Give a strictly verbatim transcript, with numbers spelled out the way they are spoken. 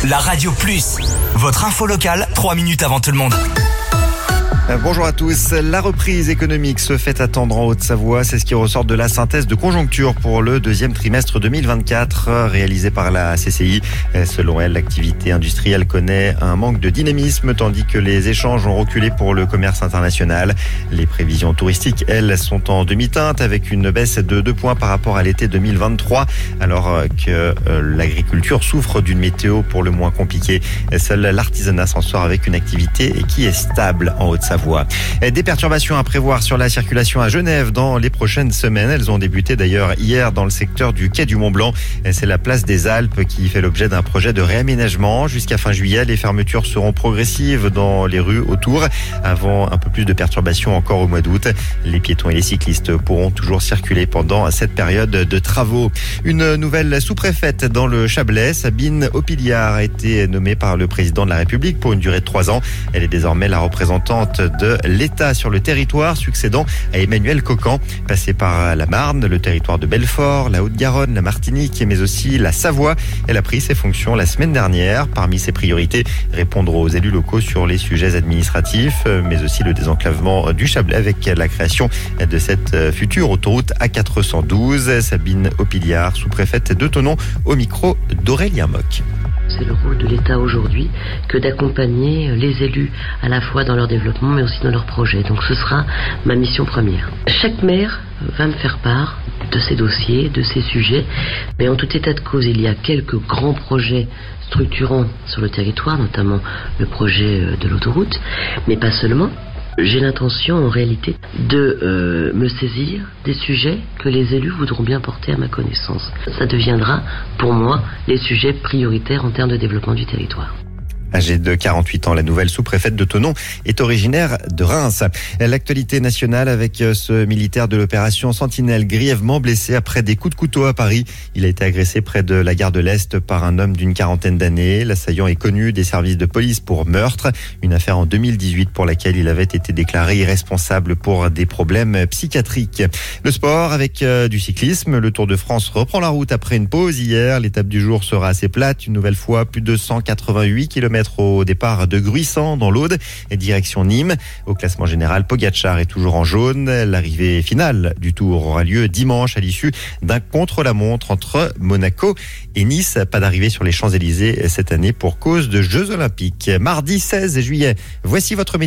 La Radio Plus, votre info locale, trois minutes avant tout le monde. Bonjour à tous. La reprise économique se fait attendre en Haute-Savoie. C'est ce qui ressort de la synthèse de conjoncture pour le deuxième trimestre deux mille vingt-quatre réalisée par la C C I. Selon elle, l'activité industrielle connaît un manque de dynamisme tandis que les échanges ont reculé pour le commerce international. Les prévisions touristiques, elles, sont en demi-teinte avec une baisse de deux points par rapport à l'été deux mille vingt-trois alors que l'agriculture souffre d'une météo pour le moins compliquée. Seul l'artisanat s'en sort avec une activité qui est stable en Haute-Savoie. Des perturbations à prévoir sur la circulation à Genève dans les prochaines semaines. Elles ont débuté d'ailleurs hier dans le secteur du quai du Mont-Blanc. C'est la place des Alpes qui fait l'objet d'un projet de réaménagement. Jusqu'à fin juillet, les fermetures seront progressives dans les rues autour avant un peu plus de perturbations encore au mois d'août. Les piétons et les cyclistes pourront toujours circuler pendant cette période de travaux. Une nouvelle sous-préfète dans le Chablais, Sabine Opiliard, a été nommée par le président de la République pour une durée de trois ans. Elle est désormais la représentante de l'État sur le territoire, succédant à Emmanuel Cocan. Passé par la Marne, le territoire de Belfort, la Haute-Garonne, la Martinique, mais aussi la Savoie. Elle a pris ses fonctions la semaine dernière. Parmi ses priorités, répondre aux élus locaux sur les sujets administratifs, mais aussi le désenclavement du Chablais avec la création de cette future autoroute A quatre cent douze. Sabine Opiliard, sous-préfète de Thonon, au micro d'Aurélien Moc. C'est le rôle de l'État aujourd'hui que d'accompagner les élus à la fois dans leur développement mais aussi dans leurs projets. Donc ce sera ma mission première. Chaque maire va me faire part de ses dossiers, de ses sujets, mais en tout état de cause, il y a quelques grands projets structurants sur le territoire, notamment le projet de l'autoroute, mais pas seulement. J'ai l'intention, en réalité, de euh, me saisir des sujets que les élus voudront bien porter à ma connaissance. Ça deviendra, pour moi, les sujets prioritaires en termes de développement du territoire. Âgée de quarante-huit ans, la nouvelle sous-préfète de Thonon est originaire de Reims. L'actualité nationale avec ce militaire de l'opération Sentinelle grièvement blessé après des coups de couteau à Paris. Il a été agressé près de la gare de l'Est par un homme d'une quarantaine d'années. L'assaillant est connu des services de police pour meurtre. Une affaire en deux mille dix-huit pour laquelle il avait été déclaré irresponsable pour des problèmes psychiatriques. Le sport avec du cyclisme. Le Tour de France reprend la route après une pause hier. L'étape du jour sera assez plate. Une nouvelle fois, plus de cent quatre-vingt-huit kilomètres au départ de Gruissant dans l'Aude et direction Nîmes. Au classement général, Pogacar est toujours en jaune. L'arrivée finale du Tour aura lieu dimanche à l'issue d'un contre-la-montre entre Monaco et Nice. Pas d'arrivée sur les Champs-Élysées cette année pour cause de Jeux Olympiques. Mardi seize juillet, voici votre météo.